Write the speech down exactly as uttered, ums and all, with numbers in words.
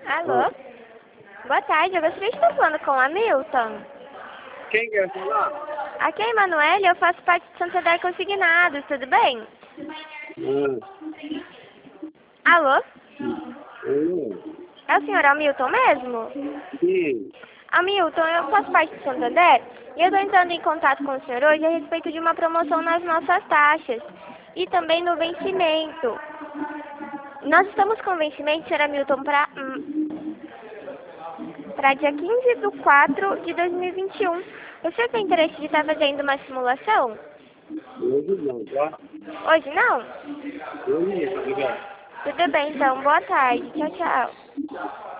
Alô? Boa tarde, eu gostaria de estar falando com o Hamilton. Quem quer falar? Aqui é a Emanuele, eu faço parte de Santander Consignados, tudo bem? Ah, Alô? hum, É o senhor Hamilton mesmo? sim. Hamilton, eu faço parte de Santander e eu estou entrando em contato com o senhor hoje a respeito de uma promoção nas nossas taxas e também no vencimento. Nós estamos com vencimento, senhor Hamilton, para para dia quinze de quatro de dois mil e vinte e um. O senhor tem interesse de estar fazendo uma simulação? Hoje não, tá? Hoje não? Hoje não, obrigado. Tudo bem, então. Boa tarde. Tchau, tchau.